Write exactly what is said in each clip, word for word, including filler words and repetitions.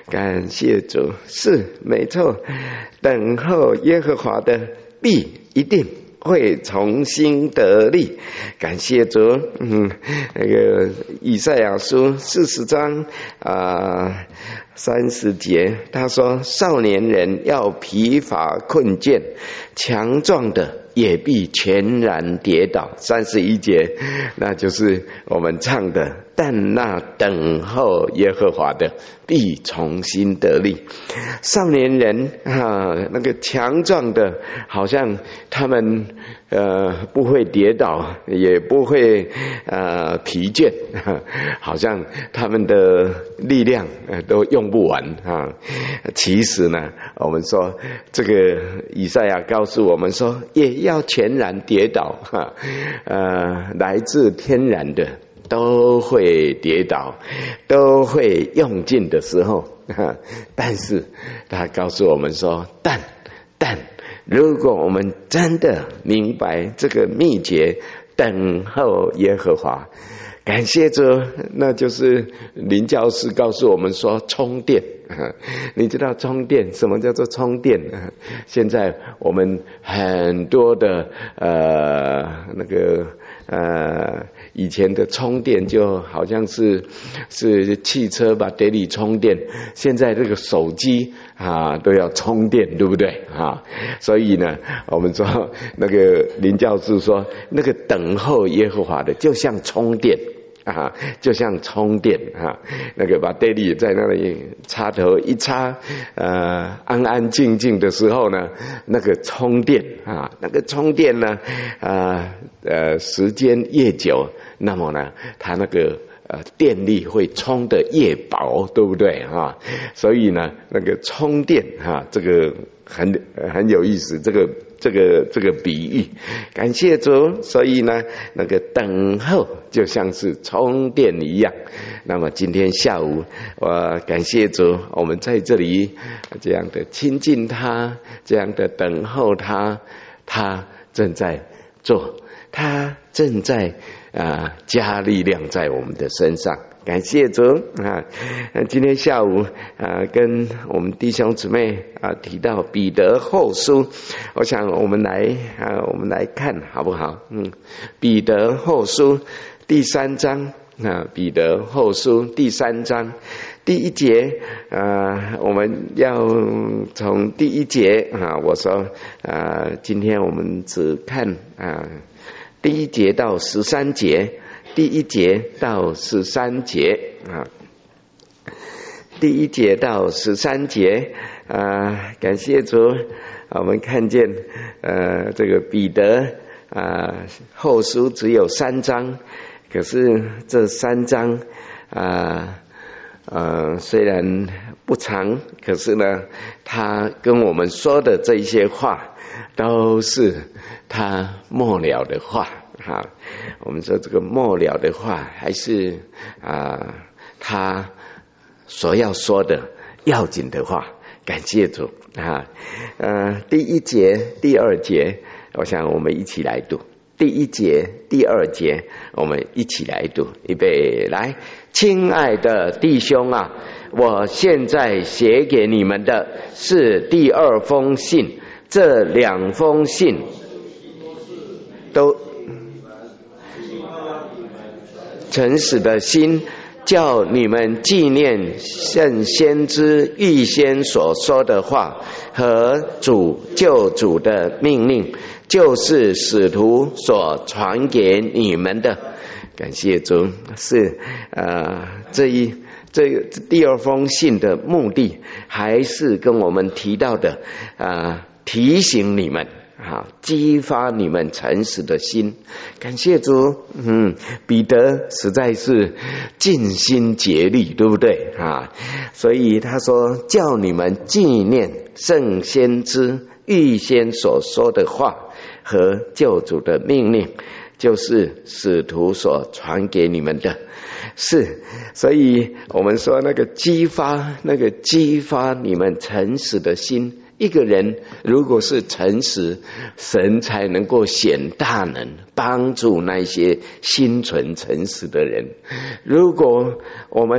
感谢主，是没错。等候耶和华的必一定会重新得力。感谢主。嗯，那个以赛亚书四十章啊三十节，他说：少年人要疲乏困倦，强壮的也必全然跌倒。三十一节，那就是我们唱的，但那等候耶和华的必重新得力。少年人啊，那个强壮的，好像他们呃不会跌倒，也不会呃疲倦，好像他们的力量呃都用不完啊。其实呢，我们说这个以赛亚告诉我们说，也要全然跌倒哈，呃，来自天然的都会跌倒，都会用尽的时候，但是他告诉我们说，但但如果我们真的明白这个秘诀，等候耶和华，感谢主，那就是林教师告诉我们说充电。你知道充电，什么叫做充电？现在我们很多的呃那个呃以前的充电就好像是是汽车把电力充电，现在这个手机啊都要充电，对不对啊？所以呢，我们说那个林教授说，那个等候耶和华的就像充电啊，就像充电啊，那个把电力在那里插头一插，呃，安安静静的时候呢，那个充电啊，那个充电呢，呃呃，时间越久，那么呢，它那个呃电力会充得越薄，对不对啊？所以呢，那个充电啊，这个很很有意思，这个。这个这个比喻，感谢主。所以呢，那个等候就像是充电一样。那么今天下午，我感谢主，我们在这里这样的亲近他，这样的等候他，他正在做，他正在啊加力量在我们的身上。感谢主啊！今天下午啊，跟我们弟兄姊妹啊提到彼得后书，我想我们来啊，我们来看好不好？嗯，彼得后书第三章啊，彼得后书第三章第一节啊，我们要从第一节啊，我说啊，今天我们只看啊第一节到十三节。第一节到十三节啊，第一节到十三节啊，感谢主，我们看见呃这个彼得啊后书只有三章，可是这三章啊呃虽然不长，可是呢，他跟我们说的这些话都是他末了的话。好，我们说这个末了的话，还是啊、呃，他所要说的要紧的话。感谢主啊！呃，第一节、第二节，我想我们一起来读。第一节、第二节，我们一起来读。预备，来，亲爱的弟兄啊，我现在写给你们的是第二封信，这两封信都。诚实的心，叫你们纪念圣先知预先所说的话和主救主的命令，就是使徒所传给你们的。感谢主，是呃这一这第二封信的目的，还是跟我们提到的啊、呃、提醒你们。好，激发你们诚实的心。感谢主，嗯，彼得实在是尽心竭力，对不对啊？所以他说，叫你们纪念圣先知预先所说的话和救主的命令，就是使徒所传给你们的。是，所以我们说那个激发，那个激发你们诚实的心。一个人如果是诚实，神才能够显大能，帮助那些心存诚实的人。如果我们不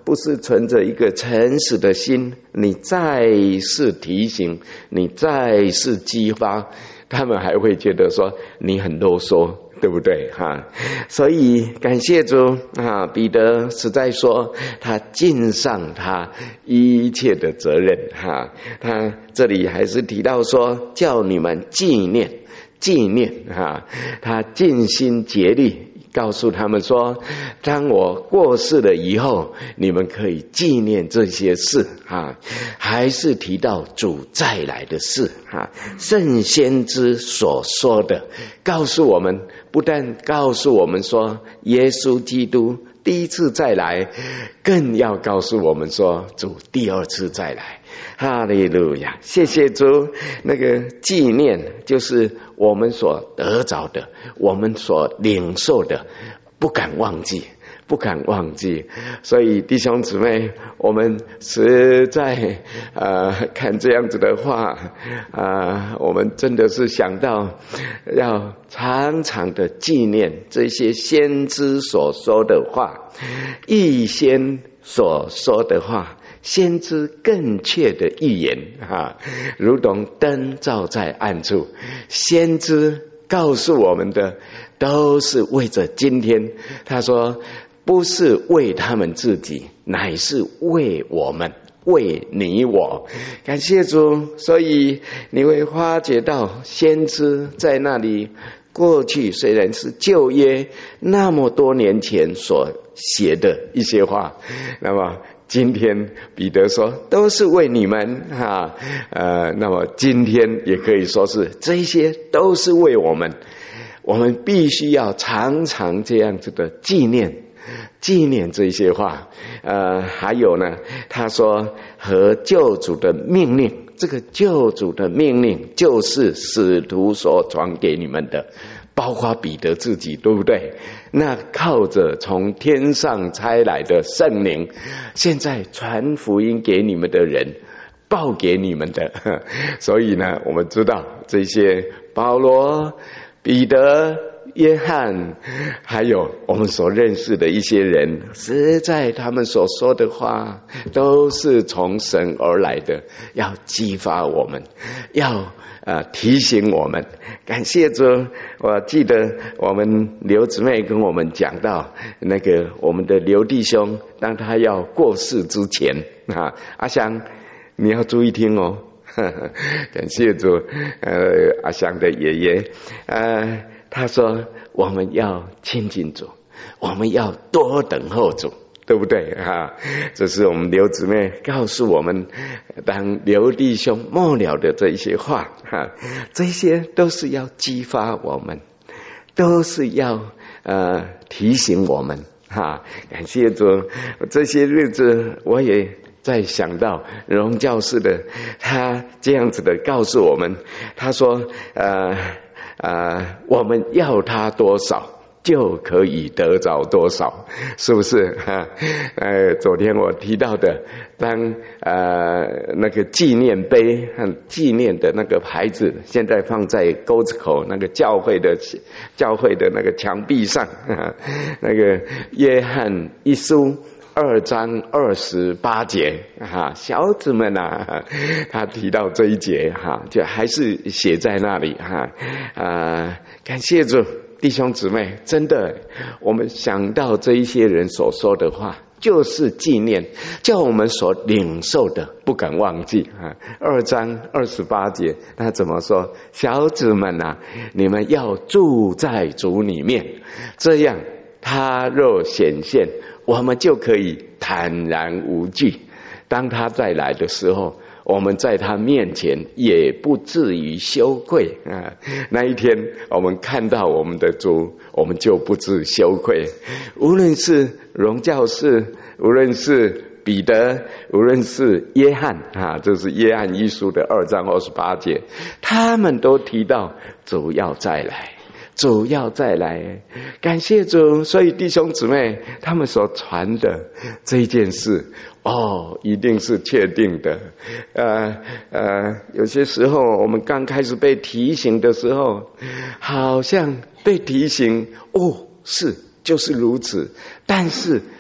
不是存着一个诚实的心，你再次提醒，你再次激发，他们还会觉得说你很啰嗦，对不对哈？所以感谢主啊，彼得实在说他尽上他一切的责任哈。他这里还是提到说叫你们纪念纪念哈，他尽心竭力告诉他们说，当我过世了以后，你们可以纪念这些事啊。还是提到主再来的事啊，圣先知所说的，告诉我们，不但告诉我们说耶稣基督第一次再来，更要告诉我们说主第二次再来。哈利路亚，谢谢主。那个纪念就是我们所得着的，我们所领受的，不敢忘记，不敢忘记。所以弟兄姊妹，我们实在呃看这样子的话啊、呃，我们真的是想到要常常的纪念这些先知所说的话，预先所说的话，先知更确的预言啊，如同灯照在暗处。先知告诉我们的都是为着今天，他说不是为他们自己，乃是为我们，为你我。感谢主。所以你会发觉到先知在那里，过去虽然是旧约那么多年前所写的一些话，那么今天彼得说都是为你们哈，呃，那么今天也可以说是这些都是为我们，我们必须要常常这样子的纪念纪念这些话。呃，还有呢，他说和救主的命令，这个救主的命令就是使徒所传给你们的，包括彼得自己，对不对？那靠着从天上差来的圣灵，现在传福音给你们的人，报给你们的。所以呢，我们知道这些保罗、彼得、约翰，还有我们所认识的一些人，实在他们所说的话都是从神而来的，要激发我们，要呃提醒我们。感谢主。我记得我们刘姊妹跟我们讲到，那个我们的刘弟兄，当他要过世之前啊，阿香你要注意听哦。感谢主。呃，阿香的爷爷呃他说我们要亲近主，我们要多等候主，对不对啊？这是我们刘姊妹告诉我们，当刘弟兄末了的这一些话哈，这些都是要激发我们，都是要呃提醒我们哈。感谢主。这些日子我也在想到荣教士的，他这样子的告诉我们，他说呃呃我们要他多少就可以得着多少，是不是哈？呃，昨天我提到的，当呃那个纪念碑和纪念的那个牌子，现在放在沟子口那个教会的教会的那个墙壁上，啊、那个约翰一书二章二十八节哈，小子们啊，他提到这一节哈，就还是写在那里哈啊，感谢主。弟兄姊妹，真的我们想到这一些人所说的话，就是纪念，叫我们所领受的不敢忘记啊。二章二十八节他怎么说？小子们啊，你们要住在主里面，这样他若显现，我们就可以坦然无惧，当他再来的时候，我们在他面前也不至于羞愧啊！那一天我们看到我们的主，我们就不致羞愧。无论是荣教士，无论是彼得，无论是约翰啊，这是约翰一书的二章二十八节，他们都提到主要再来，主要再来。感谢主。所以弟兄姊妹，他们所传的这一件事哦，一定是确定的。呃呃，有些时候我们刚开始被提醒的时候，好像被提醒，哦，是就是如此。但是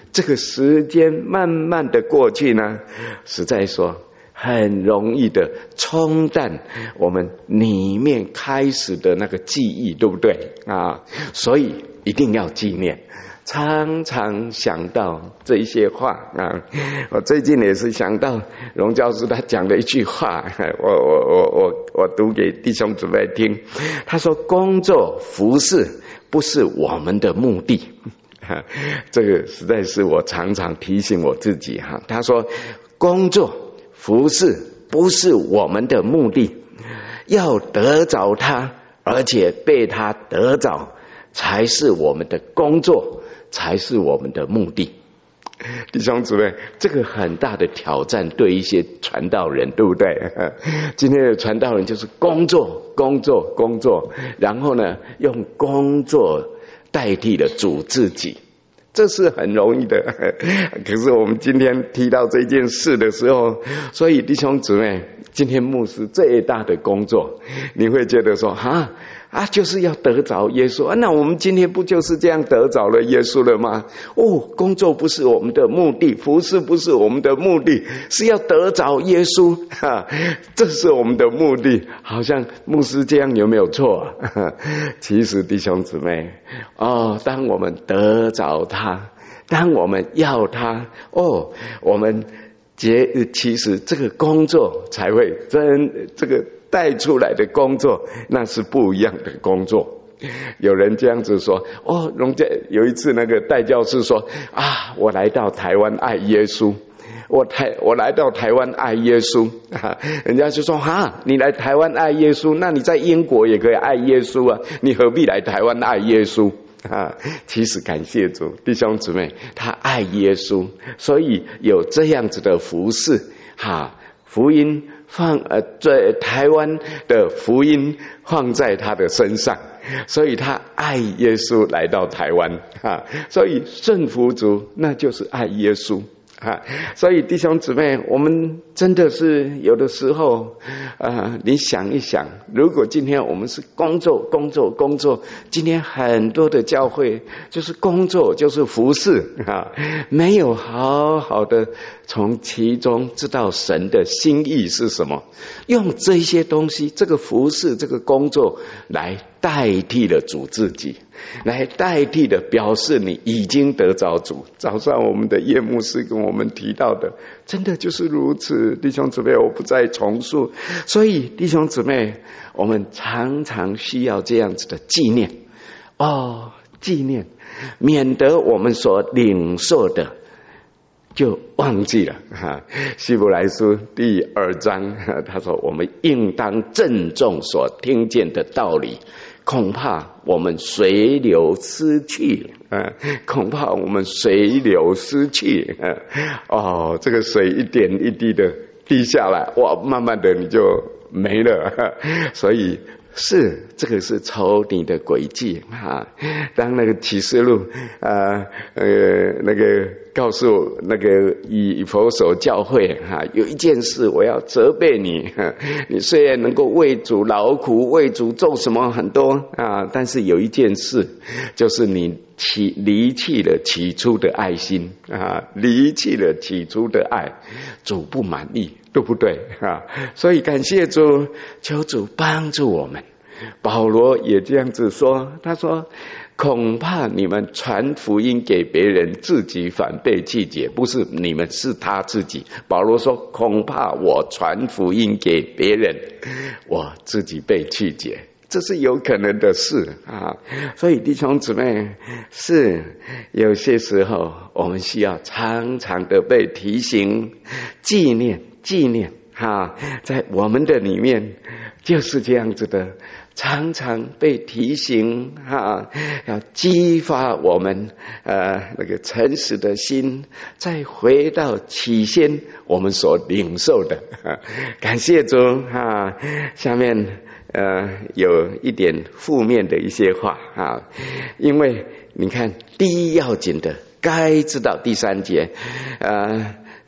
这个时间慢慢的过去呢，实在说很容易的冲淡我们里面开始的那个记忆，对不对啊？所以一定要纪念，常常想到这一些话啊。我最近也是想到荣教师他讲的一句话，我我我我我读给弟兄姊妹听。他说：工作服事不是我们的目的。这个实在是我常常提醒我自己哈。他说：工作服事不是我们的目的，要得着他，而且被他得着，才是我们的工作，才是我们的目的。弟兄姊妹，这个很大的挑战对一些传道人，对不对？今天的传道人就是工作工作工作，然后呢用工作代替了主自己，这是很容易的。可是我们今天提到这件事的时候，所以弟兄姊妹，今天牧师最大的工作，你会觉得说哈啊，就是要得着耶稣啊。那我们今天不就是这样得着了耶稣了吗？哦，工作不是我们的目的，服事不是我们的目的，是要得着耶稣哈，这是我们的目的。好像牧师这样有没有错啊？其实弟兄姊妹哦，当我们得着他，当我们要他哦，我们其实这个工作才会真这个带出来的工作，那是不一样的工作。有人这样子说哦，荣家有一次那个代教士说啊，我来到台湾爱耶稣，我台我来到台湾爱耶稣啊，人家就说哈，你来台湾爱耶稣，那你在英国也可以爱耶稣啊，你何必来台湾爱耶稣啊？其实感谢主，弟兄姊妹，他爱耶稣，所以有这样子的服事哈，福音放呃，在台湾的福音放在他的身上，所以他爱耶稣来到台湾啊，所以顺服主那就是爱耶稣啊。所以弟兄姊妹，我们真的是有的时候啊，你想一想，如果今天我们是工作工作工作，今天很多的教会就是工作就是服事啊，没有好好的从其中知道神的心意是什么，用这些东西，这个服事这个工作来代替了主自己，来代替的表示你已经得着主。早上我们的叶牧师跟我们提到的真的就是如此，弟兄姊妹，我不再重述。所以弟兄姊妹，我们常常需要这样子的纪念哦，纪念，免得我们所领受的就忘记了哈。希伯来书第二章他说，我们应当郑重所听见的道理，恐怕我们随流失去啊！恐怕我们随流失去啊！哦，这个水一点一滴的滴下来，哇，慢慢的你就没了。所以是这个是仇敌的诡计啊！当那个启示录啊呃那个告诉那个以弗所教会哈、啊，有一件事我要责备你，啊、你虽然能够为主劳苦，为主做什么很多啊，但是有一件事，就是你起离弃了起初的爱心啊，离弃了起初的爱，主不满意，对不对啊？所以感谢主，求主帮助我们。保罗也这样子说，他说恐怕你们传福音给别人，自己反被拒绝，不是你们，是他自己。保罗说恐怕我传福音给别人，我自己被拒绝，这是有可能的事啊。所以弟兄姊妹，是有些时候我们需要常常的被提醒，纪念纪念啊，在我们的里面就是这样子的，常常被提醒啊，要激发我们呃那个诚实的心，再回到起先我们所领受的。啊、感谢主啊！下面呃有一点负面的一些话啊，因为你看第一要紧的，该知道第三节呃。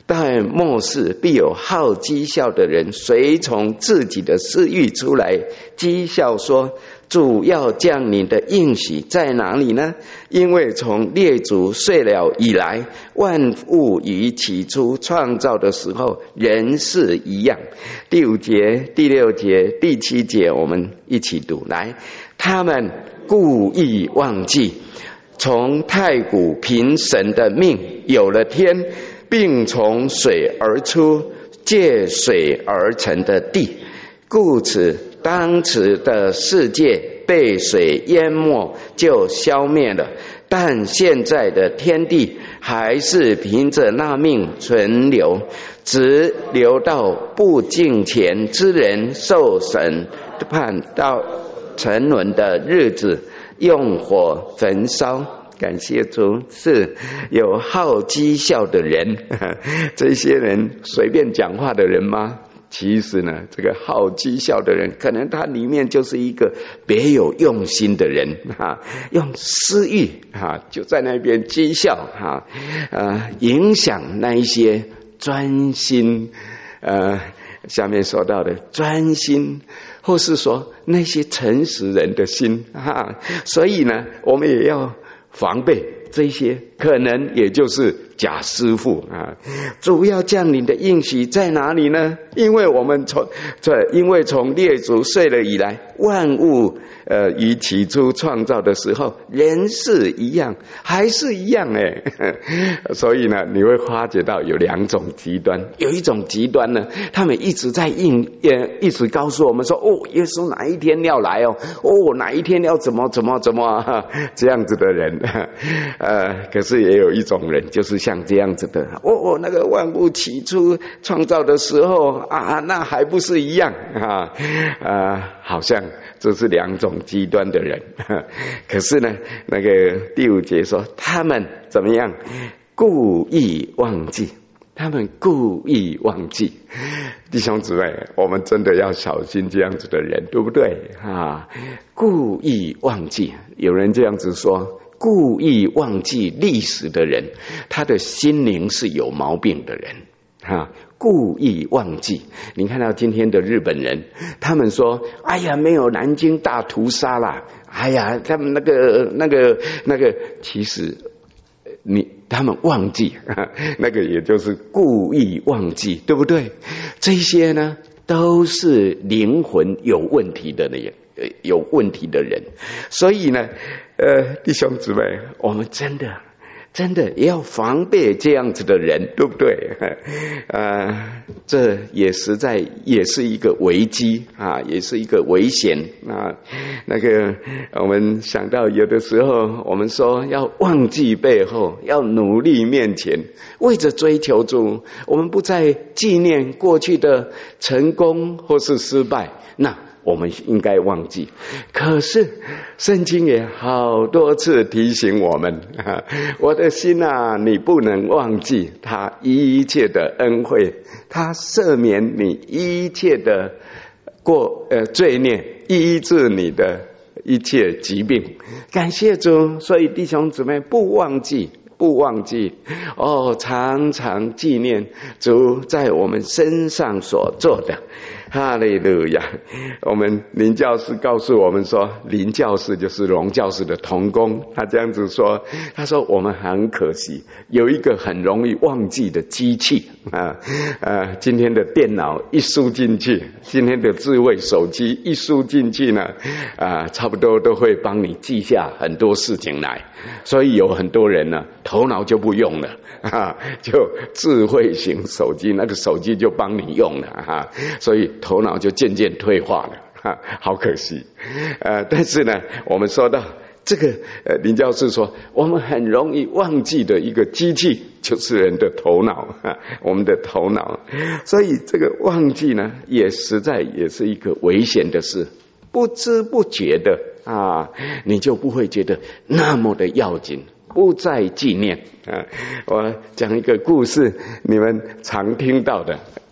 但末世必有好讥笑的人，随从自己的私欲出来讥笑说，主要降临的应许在哪里呢？因为从列祖睡了以来，万物与起初创造的时候仍是一样。第五节、第六节、第七节我们一起读来。他们故意忘记从太古凭神的命有了天，并从水而出，借水而成的地，故此当时的世界被水淹没就消灭了，但现在的天地还是凭着那命存留，直留到不敬虔之人受审判到沉沦的日子，用火焚烧。感谢主，是有好讥笑的人，这些人随便讲话的人吗？其实呢，这个好讥笑的人，可能他里面就是一个别有用心的人哈，用私欲哈，就在那边讥笑哈，呃，影响那一些专心，呃，下面说到的专心，或是说那些诚实人的心哈，所以呢，我们也要防备这些可能也就是假师父啊。主要降临的应许在哪里呢？因为我们从这因为从列祖睡了以来，万物呃与起初创造的时候仍是一样，还是一样哎。所以呢，你会发觉到有两种极端，有一种极端呢，他们一直在应呃一直告诉我们说，哦，耶稣哪一天要来哦，哦哪一天要怎么怎么怎么、啊、这样子的人，呃，可是也有一种人，就是像这样子的，哦，那个万物起初创造的时候啊，那还不是一样啊？啊，好像这是两种极端的人。可是呢，那个第五节说，他们怎么样？故意忘记。他们故意忘记。弟兄姊妹，我们真的要小心这样子的人，对不对啊？故意忘记，有人这样子说，故意忘记历史的人，他的心灵是有毛病的人啊。故意忘记，你看到今天的日本人，他们说，哎呀，没有南京大屠杀啦，哎呀，他们那个那个那个，其实你他们忘记，那个也就是故意忘记，对不对？这些呢，都是灵魂有问题的人，有问题的人。所以呢，呃，弟兄姊妹，我们真的真的也要防备这样子的人，对不对？呃，这也实在也是一个危机啊，也是一个危险啊。那个我们想到有的时候，我们说要忘记背后，要努力面前，为着追求主，我们不再纪念过去的成功或是失败，那我们应该忘记。可是圣经也好多次提醒我们，我的心啊，你不能忘记他一切的恩惠，他赦免你一切的过呃罪孽，医治你的一切疾病。感谢主，所以弟兄姊妹，不忘记不忘记哦，常常纪念主在我们身上所做的。哈利路亚！我们林教士告诉我们说，林教士就是荣教士的同工，他这样子说，他说我们很可惜，有一个很容易忘记的机器啊，呃，今天的电脑一输进去，今天的智慧手机一输进去呢，啊，差不多都会帮你记下很多事情来，所以有很多人呢，头脑就不用了啊，就智慧型手机，那个手机就帮你用了哈，所以头脑就渐渐退化了，哈，好可惜。呃，但是呢，我们说到这个，呃，林教士说，我们很容易忘记的一个机器，就是人的头脑，哈，我们的头脑。所以这个忘记呢，也实在也是一个危险的事，不知不觉的啊，你就不会觉得那么的要紧。不再纪念啊！我讲一个故事，你们常听到的，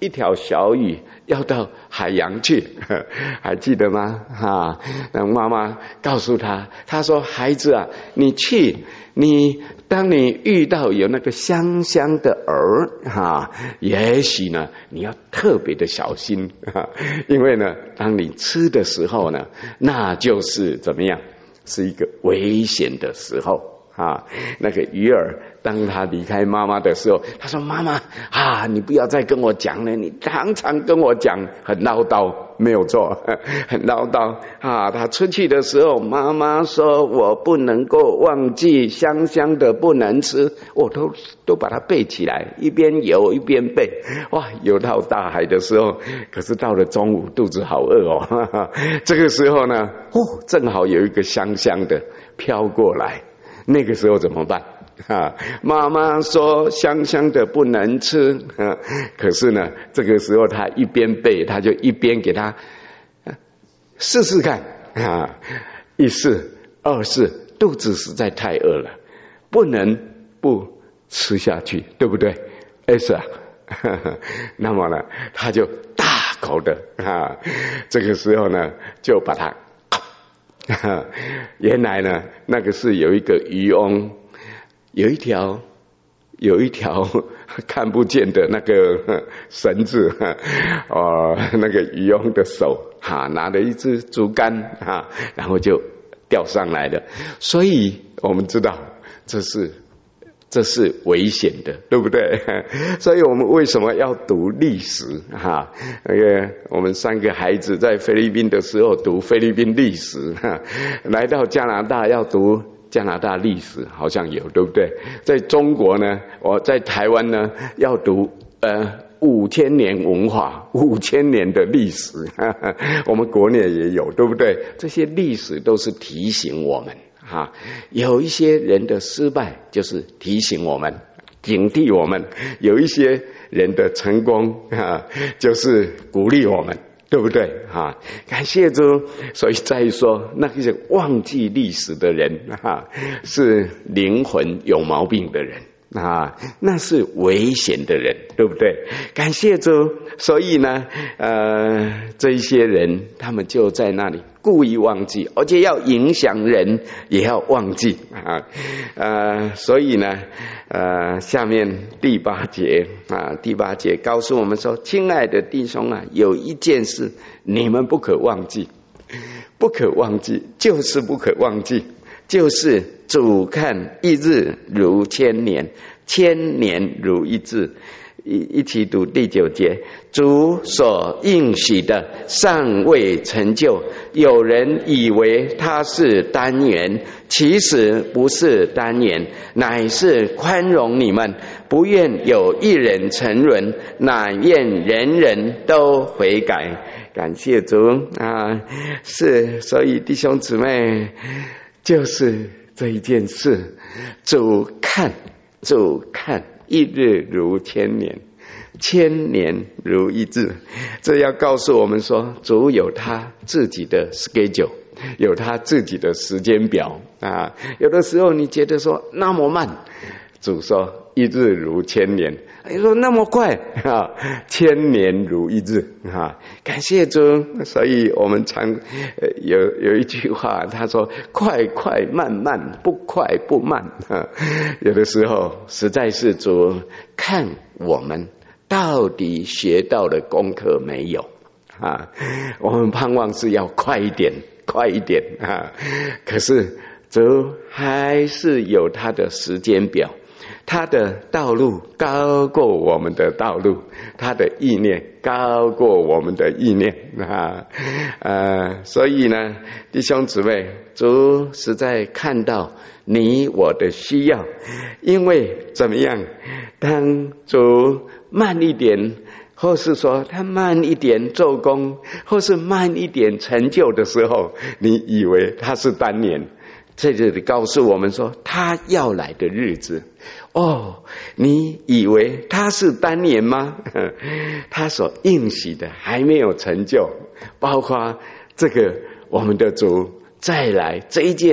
一条小鱼要到海洋去，还记得吗？哈，那妈妈告诉他，他说：“孩子啊，你去，你当你遇到有那个香香的饵，哈，也许呢，你要特别的小心，哈，因为呢，当你吃的时候呢，那就是怎么样，是一个危险的时候。”啊，那个鱼儿当他离开妈妈的时候，他说：“妈妈啊，你不要再跟我讲了，你常常跟我讲，很唠叨，没有错，很唠叨啊。”他出去的时候，妈妈说：“我不能够忘记香香的不能吃。”我都都把它背起来，一边游一边背。哇，游到大海的时候，可是到了中午，肚子好饿哦。哈哈，这个时候呢，哦，正好有一个香香的飘过来。那个时候怎么办？啊，妈妈说香香的不能吃，啊，可是呢，这个时候他一边背，他就一边给他试试看啊，一试二试，肚子实在太饿了，不能不吃下去，对不对？哎是啊，那么呢，他就大口的啊，这个时候呢，就把它。原来呢，那个是有一个渔翁，有一条有一条看不见的那个绳子，哦，那个渔翁的手哈、啊、拿了一支竹竿哈、啊，然后就钓上来了。所以我们知道这是这是危险的，对不对？所以我们为什么要读历史哈？那个我们三个孩子在菲律宾的时候读菲律宾历史，来到加拿大要读加拿大历史，好像有，对不对？在中国呢，我在台湾呢要读呃五千年文化，五千年的历史，我们国内也有，对不对？这些历史都是提醒我们。啊，有一些人的失败就是提醒我们、警惕我们；有一些人的成功啊，就是鼓励我们，对不对？啊，感谢主。所以再说，那些忘记历史的人啊，是灵魂有毛病的人啊，那是危险的人，对不对？感谢主。所以呢，呃，这一些人他们就在那里故意忘记，而且要影响人也要忘记啊，呃，所以呢，呃，下面第八节啊，第八节告诉我们说，亲爱的弟兄啊，有一件事你们不可忘记，不可忘记，就是不可忘记，就是主看一日如千年，千年如一日。一一起读第九节，主所应许的尚未成就，有人以为他是单言，其实不是单言，乃是宽容你们，不愿有一人沉沦，乃愿人人都悔改。感谢主啊！是，所以弟兄姊妹，就是这一件事，主看，主看。一日如千年，千年如一日。这要告诉我们说，主有他自己的 schedule， 有他自己的时间表啊。有的时候你觉得说那么慢，主说一日如千年。你说那么快啊，千年如一日啊！感谢主，所以我们常呃有有一句话，他说：“快快慢慢，不快不慢。”啊，有的时候实在是主看我们到底学到了功课没有啊？我们盼望是要快一点，快一点啊！可是主还是有他的时间表。他的道路高过我们的道路，他的意念高过我们的意念啊！呃，所以呢，弟兄姊妹，主实在看到你我的需要，因为怎么样？当主慢一点，或是说他慢一点做工，或是慢一点成就的时候，你以为他是单年。这里告诉我们说，他要来的日子，哦，你以为他是单年吗？他所应许的还没有成就，包括这个我们的主再来这一件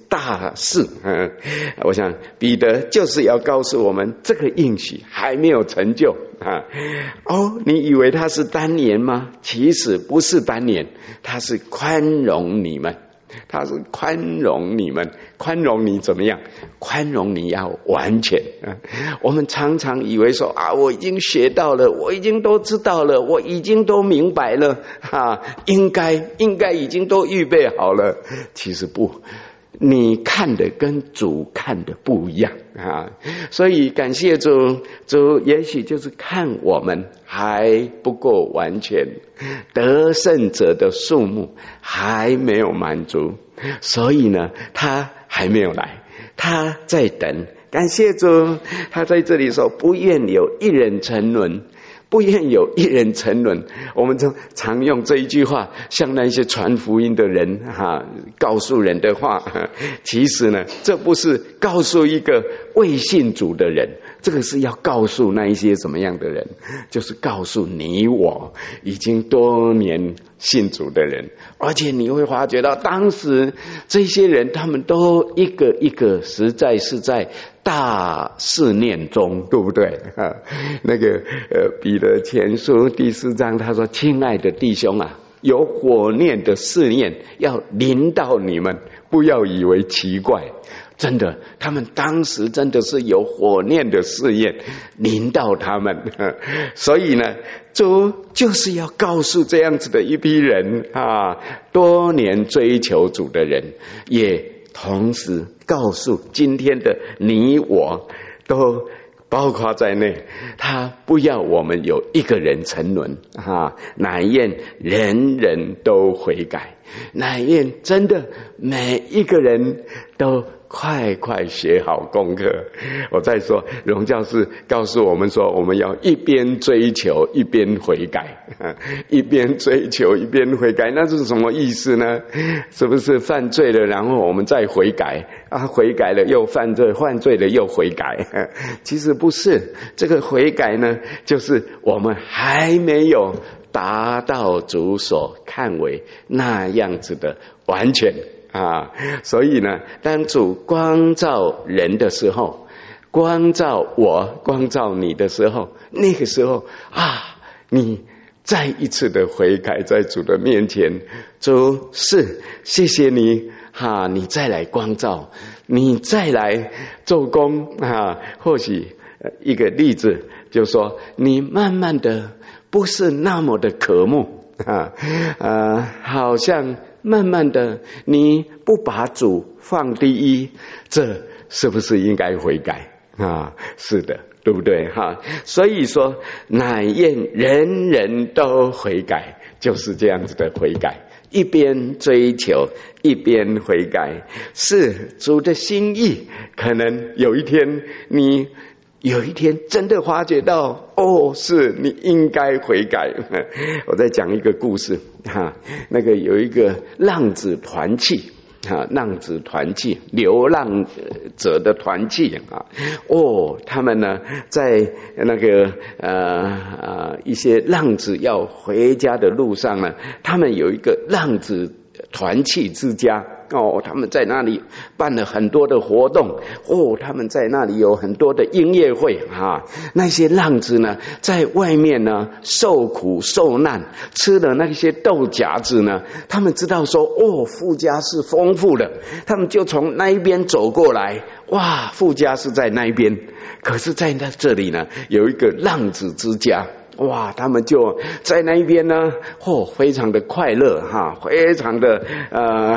大事。嗯，我想彼得就是要告诉我们，这个应许还没有成就啊。哦，你以为他是单年吗？其实不是单年，他是宽容你们，他是宽容你们，宽容你怎么样？宽容你要完全啊！我们常常以为说啊，我已经学到了，我已经都知道了，我已经都明白了啊，应该应该已经都预备好了。其实不，你看的跟主看的不一样啊！所以感谢主，主也许就是看我们还不够完全，得胜者的数目还没有满足，所以呢，他还没有来，他在等。感谢主，他在这里说，不愿有一人沉沦，不愿有一人沉沦。我们常常用这一句话向那些传福音的人哈，告诉人的话，其实呢，这不是告诉一个未信主的人，这个是要告诉那一些什么样的人，就是告诉你我已经多年信主的人。而且你会发觉到当时这些人他们都一个一个实在是在大试炼中，对不对啊？那个呃彼得前书第四章他说，亲爱的弟兄啊，有火炼的试炼要临到你们，不要以为奇怪。真的，他们当时真的是有火炼的试验临到他们，所以呢，主就是要告诉这样子的一批人啊，多年追求主的人，也同时告诉今天的你我都包括在内，他不要我们有一个人沉沦啊，乃愿人人都悔改，乃愿真的每一个人都快快学好功课。我再说，荣教师告诉我们说，我们要一边追求一边悔改，一边追求一边悔改，那是什么意思呢？是不是犯罪了然后我们再悔改啊？悔改了又犯罪，犯罪了又悔改？其实不是，这个悔改呢，就是我们还没有达到主所看为那样子的完全啊，所以呢，当主光照人的时候，光照我，光照你的时候，那个时候啊，你再一次的悔改在主的面前，主是谢谢你哈、啊，你再来光照，你再来做工啊。或许一个例子就是说，你慢慢的不是那么的渴慕啊，呃，好像慢慢的你不把主放第一，这是不是应该悔改啊？是的，对不对哈？所以说，乃愿人人都悔改，就是这样子的悔改，一边追求一边悔改，是主的心意。可能有一天你有一天真的发觉到，哦，是你应该悔改。我再讲一个故事哈，那个有一个浪子团契啊，浪子团契，流浪者的团契啊，哦，他们呢在那个呃呃一些浪子要回家的路上呢，他们有一个浪子团契之家。哦，他们在那里办了很多的活动，哦，他们在那里有很多的音乐会啊。那些浪子呢，在外面呢受苦受难，吃了那些豆荚子呢，他们知道说，哦，富家是丰富的，他们就从那一边走过来，哇，富家是在那一边，可是在那这里呢，有一个浪子之家。哇，他们就在那一边呢，哦，非常的快乐哈，非常的呃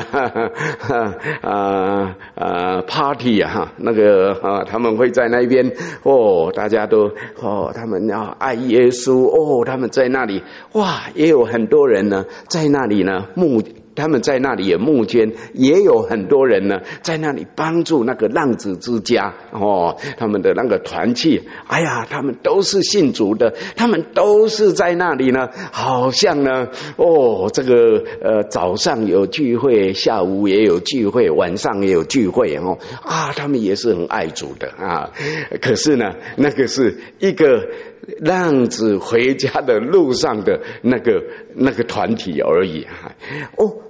呃呃 party 啊，那个啊，他们会在那边哦，大家都哦，他们要爱耶稣哦，他们在那里哇，也有很多人呢，在那里呢目。他们在那里也募捐，也有很多人呢在那里帮助那个浪子之家哦，他们的那个团契，哎呀，他们都是信主的，他们都是在那里呢，好像呢，哦，这个呃早上有聚会，下午也有聚会，晚上也有聚会哦，啊，他们也是很爱主的啊，可是呢，那个是一个浪子回家的路上的那个那个团体而已哦，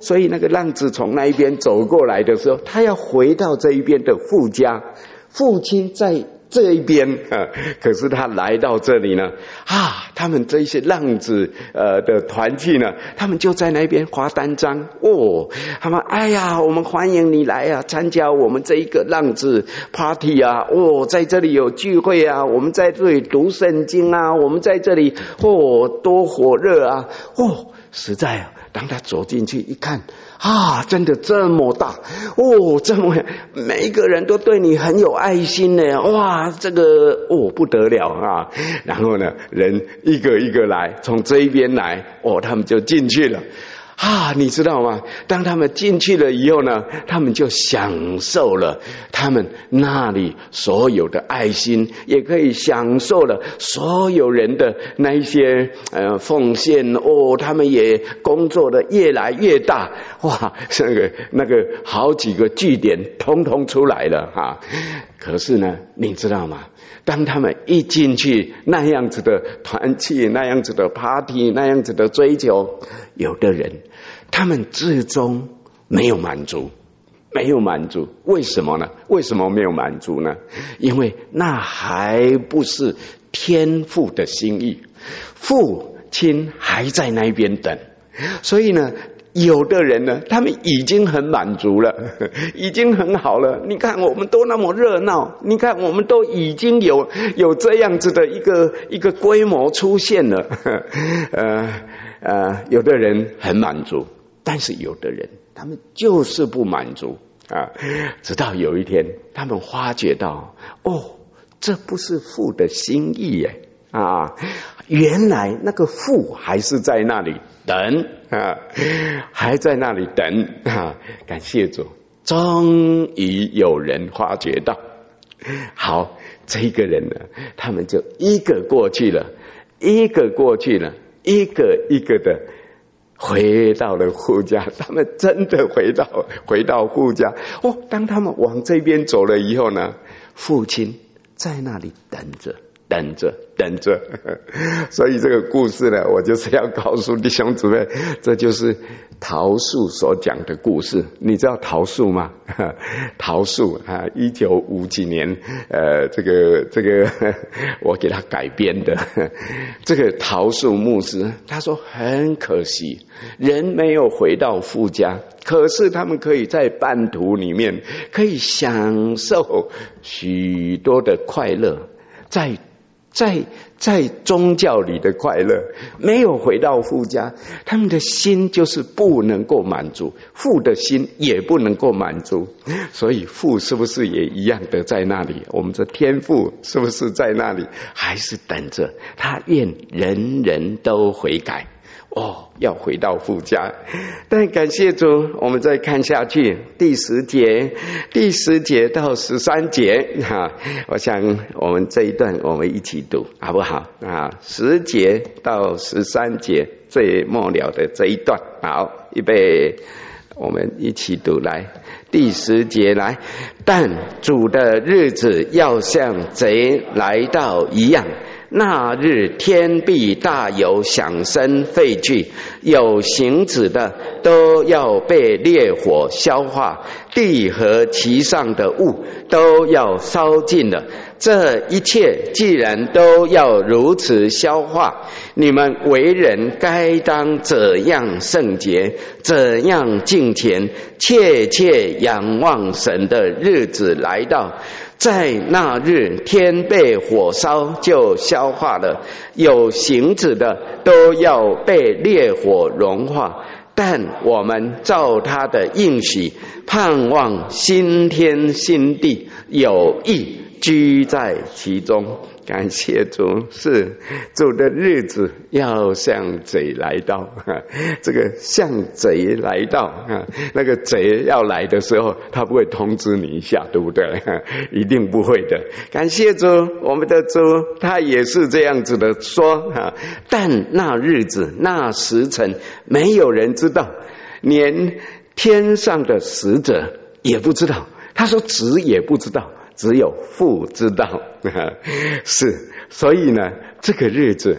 所以那个浪子从那一边走过来的时候，他要回到这一边的父家，父亲在这一边啊，可是他来到这里呢，啊，他们这些浪子呃的团契呢，他们就在那边划单张哦，他们哎呀，我们欢迎你来啊，参加我们这一个浪子 party 啊，哦，在这里有聚会啊，我们在这里读圣经啊，我们在这里哦多火热啊，哦，实在啊，当他走进去一看。啊，真的这么大哦，这么每一个人都对你很有爱心呢，哇，这个哦不得了啊！然后呢，人一个一个来，从这一边来，哦，他们就进去了。啊，你知道吗？当他们进去了以后呢，他们就享受了他们那里所有的爱心，也可以享受了所有人的那一些呃奉献哦，他们也工作的越来越大，哇，那个那个好几个据点通通出来了哈、啊。可是呢，你知道吗？当他们一进去那样子的团契，那样子的 party， 那样子的追求，有的人他们至终没有满足，没有满足，为什么呢？为什么没有满足呢？因为那还不是天父的心意，父亲还在那边等，所以呢。有的人呢，他们已经很满足了，已经很好了。你看，我们都那么热闹，你看，我们都已经有有这样子的一个一个规模出现了。呃呃，有的人很满足，但是有的人他们就是不满足啊。直到有一天，他们发觉到，哦，这不是父的心意耶啊！原来那个父还是在那里等啊，还在那里等啊！感谢主，终于有人发觉到。好，这个人呢，他们就一个过去了，一个过去了，一个一个的回到了父家。他们真的回到回到父家哦。当他们往这边走了以后呢，父亲在那里等着。等着等着，所以这个故事呢，我就是要告诉弟兄姊妹，这就是陶树所讲的故事。你知道陶树吗？陶树啊，一九五几年，呃，这个这个我给他改编的。这个陶树牧师他说很可惜，人没有回到父家，可是他们可以在半途里面可以享受许多的快乐，在。在在宗教里的快乐，没有回到父家，他们的心就是不能够满足，父的心也不能够满足，所以父是不是也一样的在那里？我们的天父是不是在那里？还是等着他愿人人都悔改？哦，要回到父家。但感谢主，我们再看下去，第十节，第十节到十三节哈，我想我们这一段我们一起读好不好啊？十节到十三节最末了的这一段，好，预备，我们一起读来。第十节来，但主的日子要像贼来到一样。那日天必大有响声废去，有形子的都要被烈火消化，地和其上的物都要烧尽了。这一切既然都要如此消化，你们为人该当怎样圣洁，怎样敬虔，切切仰望神的日子来到。在那日，天被火烧就消化了，有形子的都要被烈火融化。但我们照他的应许，盼望新天新地，有义居在其中。感谢主，是主的日子要像贼来到，这个像贼来到，那个贼要来的时候，他不会通知你一下，对不对？一定不会的。感谢主，我们的主他也是这样子的说，但那日子那时辰没有人知道，连天上的使者也不知道，他说子也不知道，只有父知道。是，所以呢，这个日子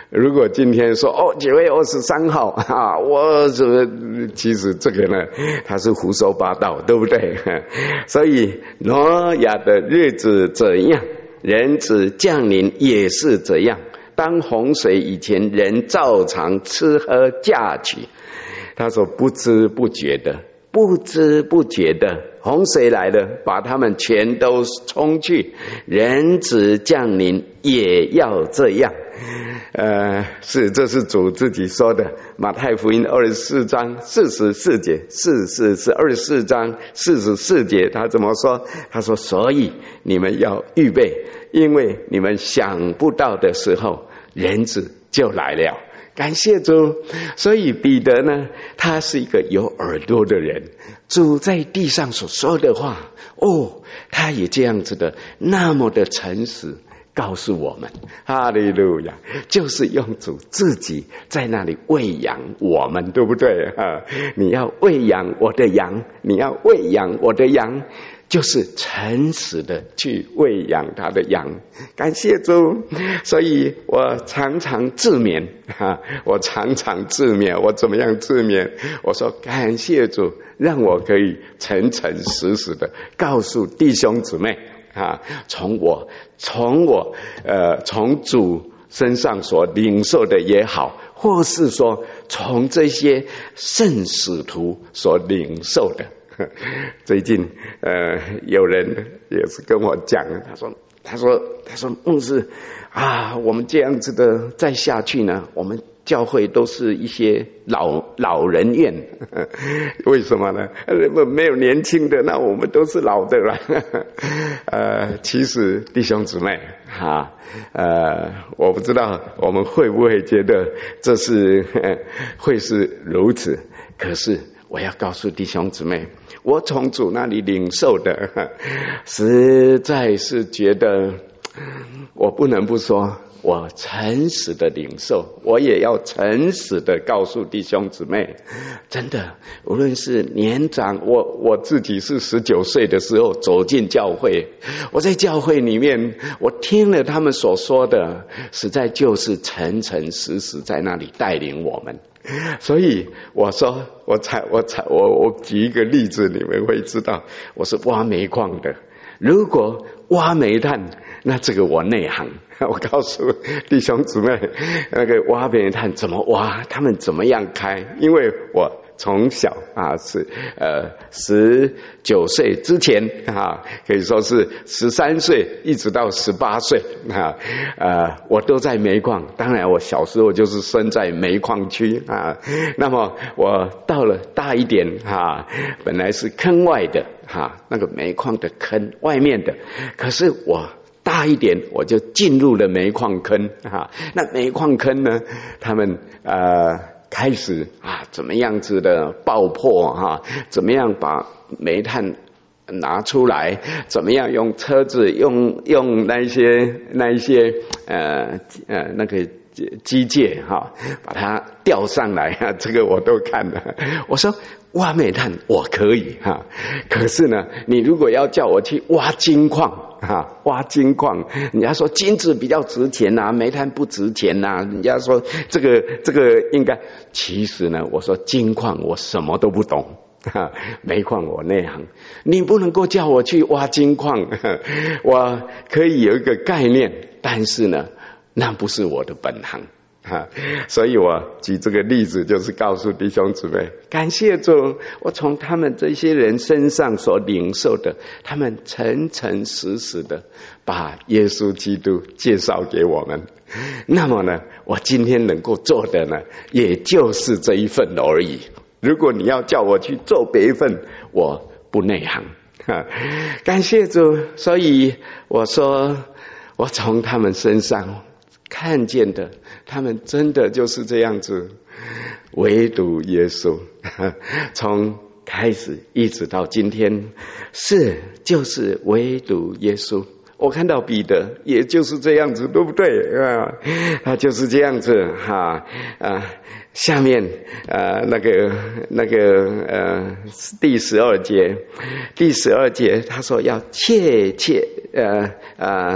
如果今天说哦九月二十三号啊，我怎么其实这个呢，他是胡说八道，对不对？所以挪亚的日子怎样，人子降临也是这样。当洪水以前，人照常吃喝嫁娶。他说不知不觉的，不知不觉的，洪水来了，把他们全都冲去。人子降临也要这样。呃，是，这是主自己说的。马太福音二十四章四十四节，四是是二十四章四十四节，他怎么说？他说：所以你们要预备，因为你们想不到的时候，人子就来了。感谢主。所以彼得呢，他是一个有耳朵的人，主在地上所说的话，哦，他也这样子的，那么的诚实告诉我们。哈利路亚，就是用主自己在那里喂养我们，对不对啊？你要喂养我的羊，你要喂养我的羊，就是诚实的去喂养他的羊。感谢主。所以我常常自勉啊，我常常自勉。我怎么样自勉？我说感谢主，让我可以诚诚实实的告诉弟兄姊妹啊，从我从我呃从主身上所领受的也好，或是说从这些圣使徒所领受的。最近呃有人也是跟我讲，他说他说他说牧师啊，我们这样子的再下去呢，我们教会都是一些老老人院。为什么呢？没有年轻的，那我们都是老的了。呃，其实弟兄姊妹哈，呃，我不知道我们会不会觉得这是会是如此，可是我要告诉弟兄姊妹，我从主那里领受的，实在是觉得我不能不说，我诚实的领受，我也要诚实的告诉弟兄姊妹，真的，无论是年长，我我自己是十九岁的时候走进教会，我在教会里面，我听了他们所说的，实在就是诚诚实实在那里带领我们。所以我说，我才我才我我举一个例子，你们会知道，我是挖煤矿的。如果挖煤炭，那这个我内行。我告诉弟兄姊妹，那个挖煤炭怎么挖，他们怎么样开，因为我从小啊是呃十九岁之前啊，可以说是十三岁一直到十八岁啊，呃我都在煤矿。当然我小时候就是生在煤矿区啊。那么我到了大一点啊，本来是坑外的哈、啊，那个煤矿的坑外面的，可是我大一点我就进入了煤矿坑啊。那煤矿坑呢，他们呃开始啊怎么样子的爆破哈、啊，怎么样把煤炭拿出来，怎么样用车子用用那一些那一些呃呃那个机械哈、啊，把它吊上来啊，这个我都看了。我说挖煤炭我可以哈、啊，可是呢，你如果要叫我去挖金矿啊，挖金矿，人家说金子比较值钱呐、啊，煤炭不值钱呐、啊，人家说这个这个应该，其实呢，我说金矿我什么都不懂。哈，煤矿我内行，你不能够叫我去挖金矿，我可以有一个概念，但是呢，那不是我的本行。啊，所以我举这个例子，就是告诉弟兄姊妹，感谢主，我从他们这些人身上所领受的，他们诚诚实实的把耶稣基督介绍给我们。那么呢，我今天能够做的呢，也就是这一份而已。如果你要叫我去做别一份，我不内行。啊，感谢主，所以我说，我从他们身上看见的，他们真的就是这样子，唯独耶稣，从开始一直到今天，是就是唯独耶稣。我看到彼得也就是这样子，对不对啊？他就是这样子哈啊。下面呃那个那个呃第十二节，第十二节他说要切切呃呃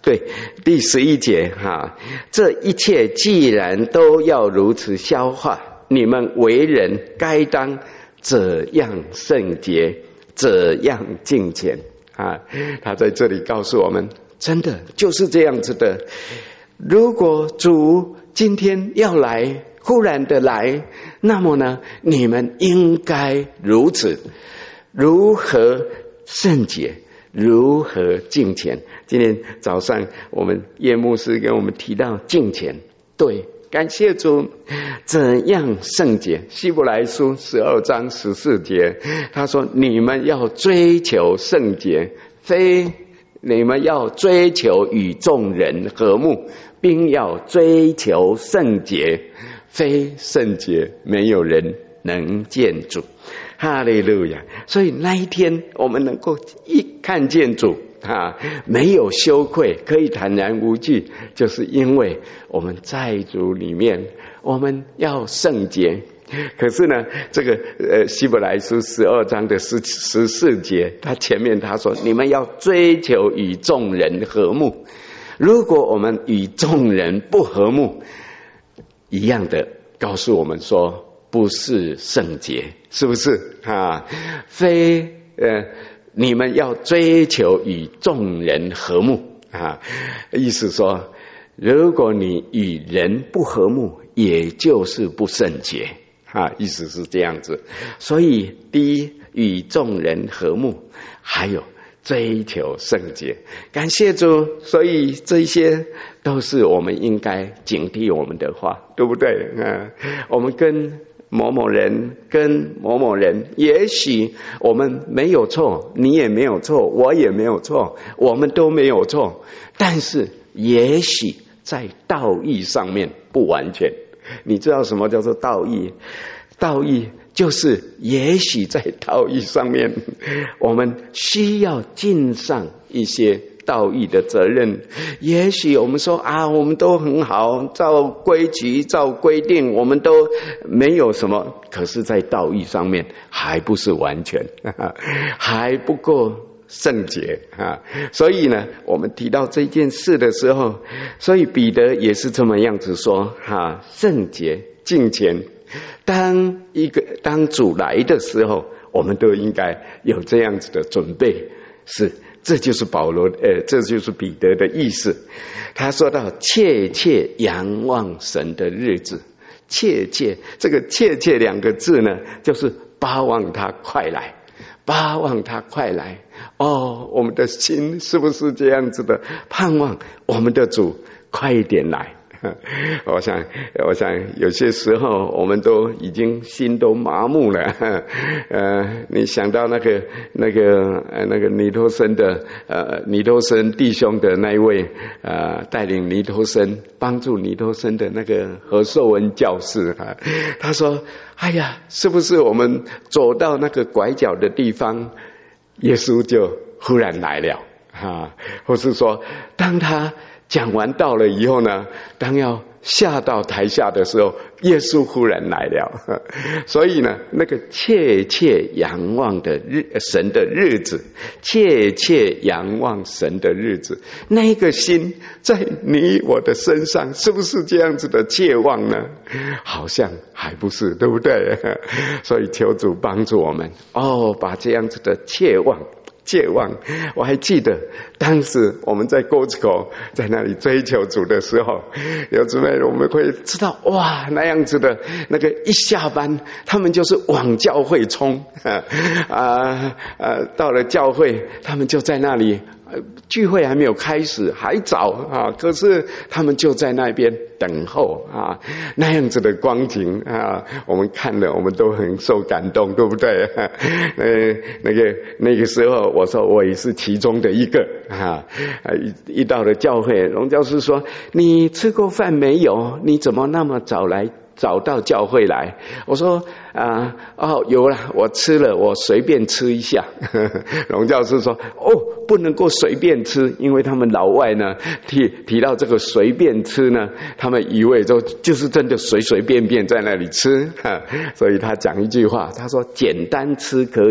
对，第十一节哈，这一切既然都要如此消化，你们为人该当怎样圣洁，怎样敬虔啊？他在这里告诉我们，真的就是这样子的。如果主今天要来，忽然的来，那么呢，你们应该如此，如何圣洁，如何敬虔。今天早上我们叶牧师给我们提到敬虔，对，感谢主。怎样圣洁？希伯来书十二章十四节，他说：你们要追求圣洁，非你们要追求与众人和睦，并要追求圣洁，非圣洁没有人能见主。哈利路亚！所以那一天我们能够一看见主啊，没有羞愧，可以坦然无惧，就是因为我们在主里面，我们要圣洁。可是呢，这个呃希伯来书十二章的十十四节，他前面他说，你们要追求与众人和睦。如果我们与众人不和睦，一样的告诉我们说，不是圣洁，是不是啊？非呃，你们要追求与众人和睦啊，意思说，如果你与人不和睦，也就是不圣洁啊，意思是这样子。所以，第一，与众人和睦，还有追求圣洁。感谢主，所以这些都是我们应该警惕我们的话，对不对啊？我们跟某某人跟某某人，也许我们没有错，你也没有错，我也没有错，我们都没有错，但是也许在道义上面不完全。你知道什么叫做道义？道义就是也许在道义上面我们需要尽上一些道义的责任。也许我们说啊，我们都很好，照规矩照规定我们都没有什么，可是在道义上面还不是完全，还不够圣洁啊。所以呢，我们提到这件事的时候，所以彼得也是这么样子说哈，圣洁敬虔，当一个当主来的时候，我们都应该有这样子的准备。是，这就是保罗呃，这就是彼得的意思。他说到切切仰望神的日子，切切，这个切切两个字呢，就是巴望他快来，巴望他快来。哦，我们的心是不是这样子的？盼望我们的主快一点来。我想我想有些时候我们都已经心都麻木了。呃，你想到那个那个呃那个尼托生的呃尼托生弟兄的那一位呃带领尼托生帮助尼托生的那个何寿文教士啊，他说：哎呀，是不是我们走到那个拐角的地方，耶稣就忽然来了啊？或是说，当他讲完道了以后呢，当要下到台下的时候，耶稣忽然来了。所以呢，那个切切仰望的日神的日子，切切仰望神的日子，那个心在你我的身上，是不是这样子的切望呢？好像还不是，对不对？所以求主帮助我们哦，把这样子的切望切望。我还记得当时我们在沟子口在那里追求主的时候，有姊妹我们会知道，哇，那样子的那个一下班他们就是往教会冲啊啊、呃、到了教会他们就在那里，聚会还没有开始，还早啊，可是他们就在那边等候啊，那样子的光景啊，我们看了我们都很受感动，对不对？呃，那个那个时候，我说我也是其中的一个啊。一, 一到了教会，龙教师说：“你吃过饭没有？你怎么那么早来？”早到教会来，我说啊哦有了，我吃了，我随便吃一下。龙教师说：哦，不能够随便吃，因为他们老外呢提提到这个随便吃呢，他们以为就就是真的随随便便在那里吃，所以他讲一句话，他说：简单吃可以，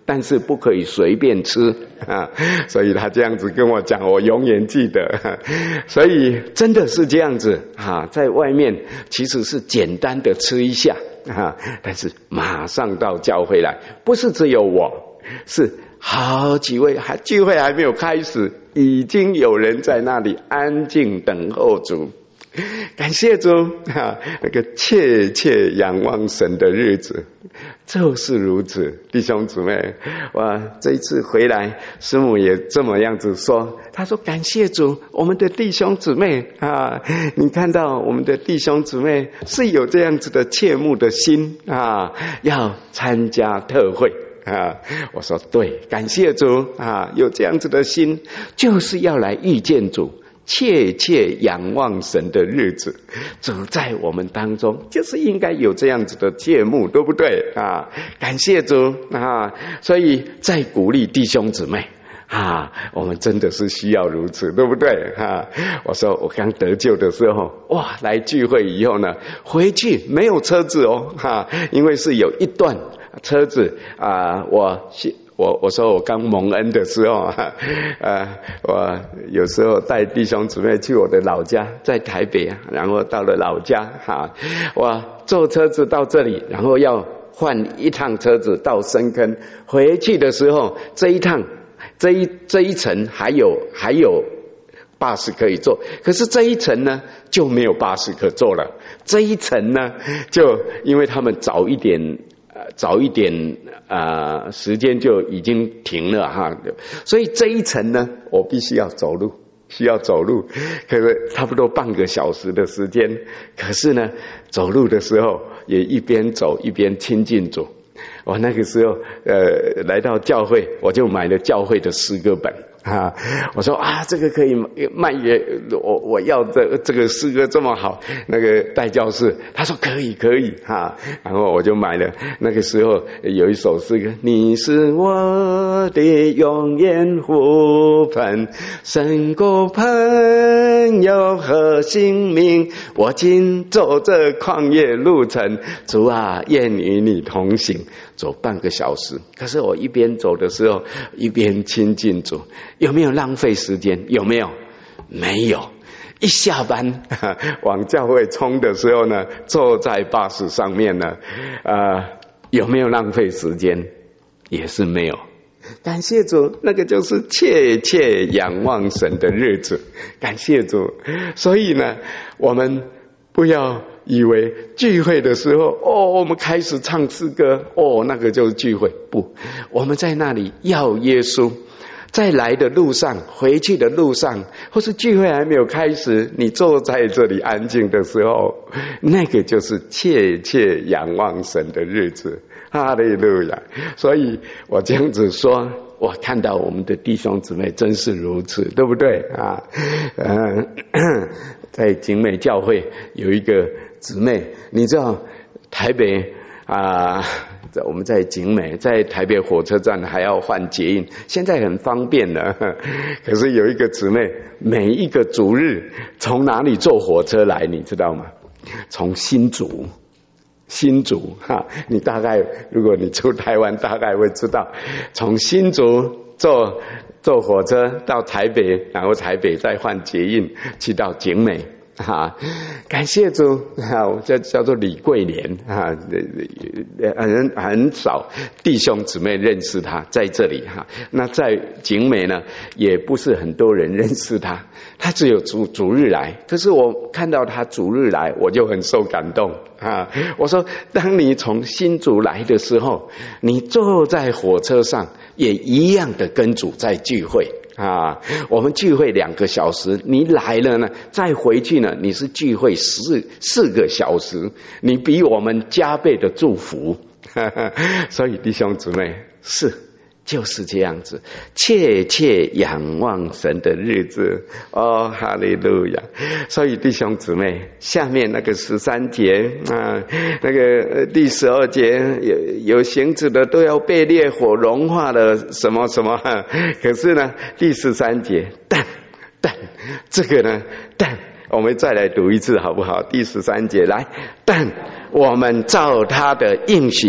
但是不可以随便吃啊。所以他这样子跟我讲，我永远记得。所以真的是这样子啊，在外面其实是简单的吃一下啊，但是马上到教会来，不是只有我，是好几位，还聚会还没有开始，已经有人在那里安静等候主。感谢主啊，那个切切仰望神的日子就是如此。弟兄姊妹，哇，这一次回来师母也这么样子说，他说感谢主，我们的弟兄姊妹啊，你看到我们的弟兄姊妹是有这样子的切慕的心啊，要参加特会啊。我说对，感谢主啊，有这样子的心，就是要来遇见主，切切仰望神的日子，主在我们当中，就是应该有这样子的切慕，对不对啊？感谢主啊！所以再鼓励弟兄姊妹啊，我们真的是需要如此，对不对啊？我说我刚得救的时候，哇，来聚会以后呢，回去没有车子哦，哈，因为是有一段车子啊，我我我说我刚蒙恩的时候啊，呃，我有时候带弟兄姊妹去我的老家，在台北，然后到了老家哈，我坐车子到这里，然后要换一趟车子到深坑，回去的时候这一趟这一这一程还有还有巴士可以坐，可是这一程呢就没有巴士可坐了，这一程呢就因为他们早一点。呃，早一点啊、呃，时间就已经停了哈，所以这一程呢，我必须要走路，需要走路，可是差不多半个小时的时间。可是呢，走路的时候也一边走一边亲近主。我那个时候呃来到教会，我就买了教会的诗歌本啊，我说啊这个可以卖也，我我要这这个诗歌这么好，那个代教士他说可以可以哈，然后我就买了。那个时候有一首诗歌，你是我的永远福分，胜过朋友和性命，我今走这旷野路程，主啊愿与你同行。走半个小时，可是我一边走的时候一边亲近主，有没有浪费时间？有没有？没有。一下班往教会冲的时候呢，坐在巴士上面呢，呃，有没有浪费时间？也是没有。感谢主，那个就是切切仰望神的日子。感谢主，所以呢，我们不要以为聚会的时候哦，我们开始唱诗歌哦，那个就是聚会。不，我们在那里要耶稣，在来的路上，回去的路上，或是聚会还没有开始，你坐在这里安静的时候，那个就是切切仰望神的日子。哈利路亚！所以我这样子说，我看到我们的弟兄姊妹真是如此，对不对啊？嗯、呃，在景美教会有一个姊妹，你知道台北啊、呃，我们在景美，在台北火车站还要换捷运，现在很方便了。可是有一个姊妹，每一个主日从哪里坐火车来，你知道吗？从新竹。新竹哈，你大概如果你出台湾，大概会知道，从新竹坐坐火车到台北，然后台北再换捷运去到景美哈。感谢主啊，这叫做李桂莲啊，很很少弟兄姊妹认识他在这里哈。那在景美呢，也不是很多人认识他，他只有主主日来。可是我看到他主日来，我就很受感动。啊，我说，当你从新竹来的时候，你坐在火车上，也一样的跟主在聚会啊。我们聚会两个小时，你来了呢，再回去呢，你是聚会四四个小时，你比我们加倍的祝福。哈哈，所以弟兄姊妹是。就是这样子，切切仰望神的日子哦，哈利路亚！所以弟兄姊妹，下面那个十三节啊，那个第十二节有有形质的都要被烈火融化了，什么什么。可是呢，第十三节，但但这个呢，但我们再来读一次好不好？第十三节来，但我们照他的应许，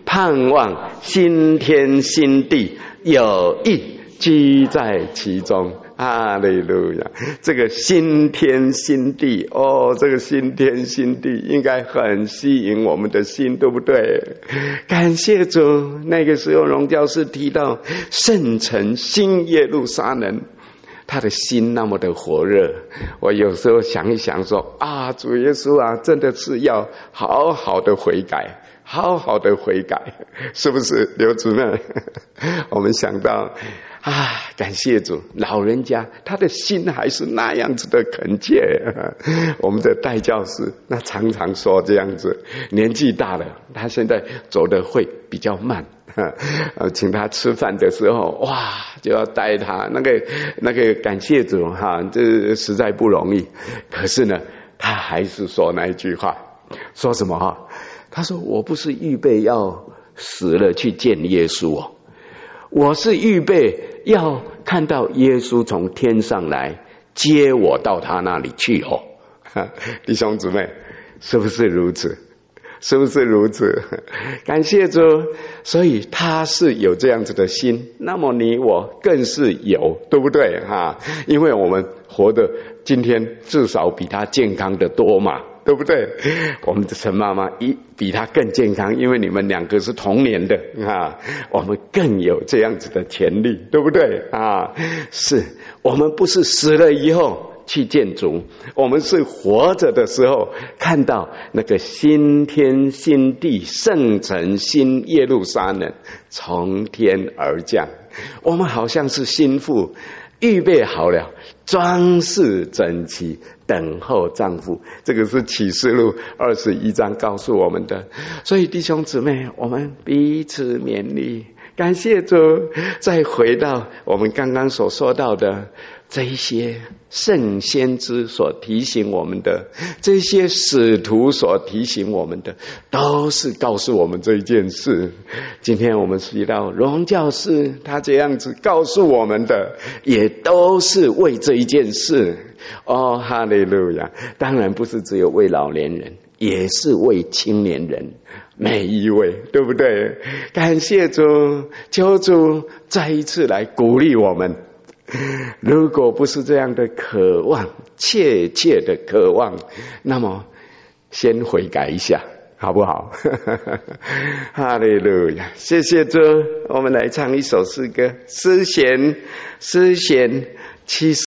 盼望新天新地，有义居在其中。哈利路亚！这个新天新地哦，这个新天新地应该很吸引我们的心，对不对？感谢主，那个时候荣教师提到圣城新耶路撒冷，他的心那么的火热。我有时候想一想说啊，主耶稣啊，真的是要好好的悔改，好好的悔改，是不是刘主任？我们想到啊，感谢主，老人家他的心还是那样子的恳切。我们的代教师那常常说这样子，年纪大了，他现在走的会比较慢。呃，请他吃饭的时候，哇，就要带他，那个那个感谢主哈，这实在不容易。可是呢，他还是说那一句话，说什么哈？他说：“我不是预备要死了去见耶稣哦，我是预备要看到耶稣从天上来接我到他那里去哦。”弟兄姊妹，是不是如此？是不是如此？感谢主，所以他是有这样子的心，那么你我更是有，对不对哈？因为我们活的今天至少比他健康的多嘛，对不对？我们的陈妈妈一比他更健康，因为你们两个是同年的啊，我们更有这样子的潜力，对不对啊？是我们不是死了以后去见主，我们是活着的时候看到那个新天新地，圣城新耶路撒冷从天而降，我们好像是心腹预备好了，装饰整齐，等候丈夫。这个是启示录二十一章告诉我们的。所以弟兄姊妹，我们彼此勉励，感谢主。再回到我们刚刚所说到的这一些圣先知所提醒我们的，这些使徒所提醒我们的，都是告诉我们这一件事。今天我们提到荣教师他这样子告诉我们的，也都是为这一件事。哦，哈利路亚！当然不是只有为老年人，也是为青年人，每一位，对不对？感谢主，求主再一次来鼓励我们。如果不是这样的渴望，切切的渴望，那么先悔改一下，好不好？哈利路亚！谢谢主，我们来唱一首诗歌，诗弦，诗弦七十。